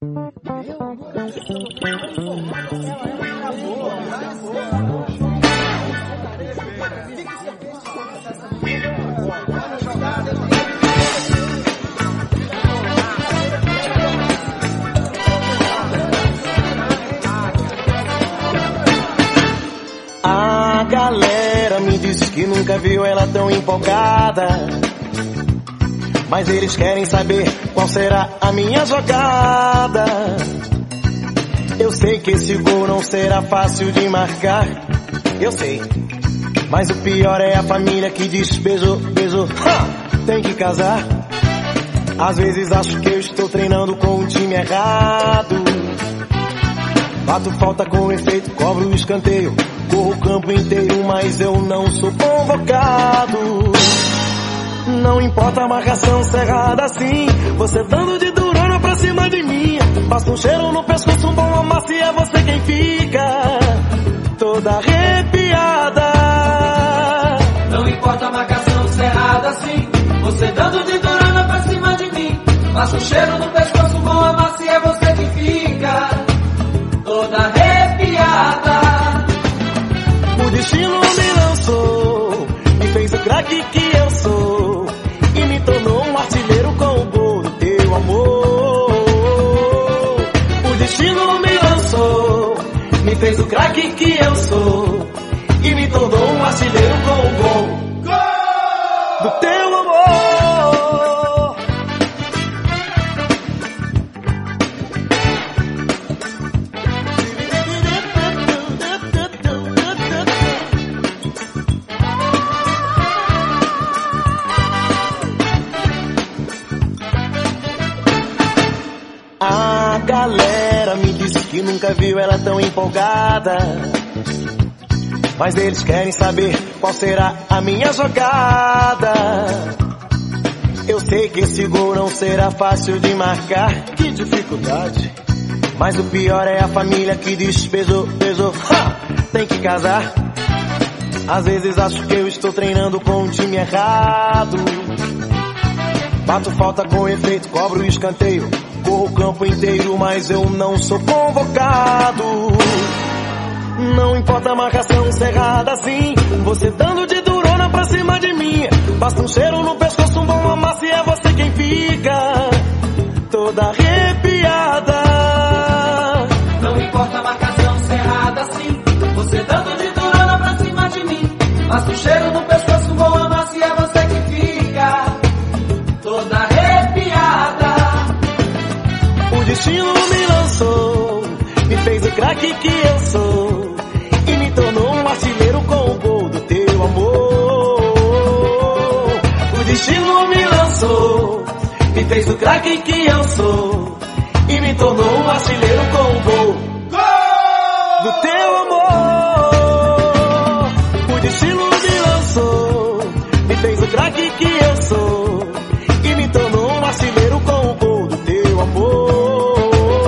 A galera me disse que nunca viu ela tão empolgada, mas eles querem saber qual será a minha jogada. Eu sei que esse gol não será fácil de marcar, eu sei, mas o pior é a família que diz beijou, beijou, tem que casar. Às vezes acho que eu estou treinando com o time errado. Bato falta com efeito, cobro o escanteio, corro o campo inteiro, mas eu não sou convocado. Não importa a marcação cerrada assim, você dando de durona pra cima de mim. Passa um cheiro no pescoço, um bom amasso e é você quem fica toda arrepiada. Não importa a marcação cerrada assim, você dando de durona pra cima de mim. Passa um cheiro no pescoço, um bom amasso e é você quem fica toda arrepiada. O destino me lançou, me fez o craque que eu sou, e me tornou um artilheiro com o gol do teu amor. O destino me lançou, me fez o craque que eu sou, e me tornou um artilheiro com o gol do teu amor. A galera me disse que nunca viu ela tão empolgada, mas eles querem saber qual será a minha jogada. Eu sei que esse gol não será fácil de marcar, que dificuldade. Mas o pior é a família que diz beijou, beijou, tem que casar. Às vezes acho que eu estou treinando com o time errado. Bato falta com efeito, cobro o escanteio, corro o campo inteiro, mas eu não sou convocado. Não importa a marcação cerrada assim, você dando de durona pra cima de mim. Basta um cheiro no pescoço, um bom amasso e é você quem fica toda arrepiada. Não importa a marcação cerrada assim, você dando de durona pra cima de mim. Basta um cheiro no pescoço, um bom amasso e é você que fica toda arrepiada. O destino me lançou, me fez o craque que eu sou, e me tornou um artilheiro com o gol do teu amor. O destino me lançou, me fez o craque que eu sou, e me tornou um artilheiro com o gol do teu amor. O destino me lançou, me fez o craque que eu sou, e me tornou um artilheiro com o gol do teu amor.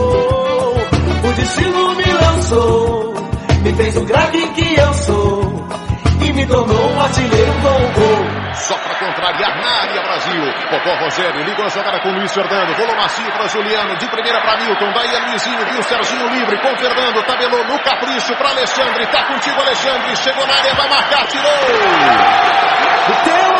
O destino me lançou, me fez o craque que eu sou, e me tornou um artilheiro com o gol. Só pra contrariar na área, Brasil. Popó Rogério ligou a jogada com o Luiz Fernando. Rolou macio pra Juliano. De primeira pra Milton. Daí é Luizinho. Viu o Serginho livre com Fernando. Tabelou no capricho pra Alexandre. Tá contigo, Alexandre. Chegou na área, vai marcar. Tirou. O teu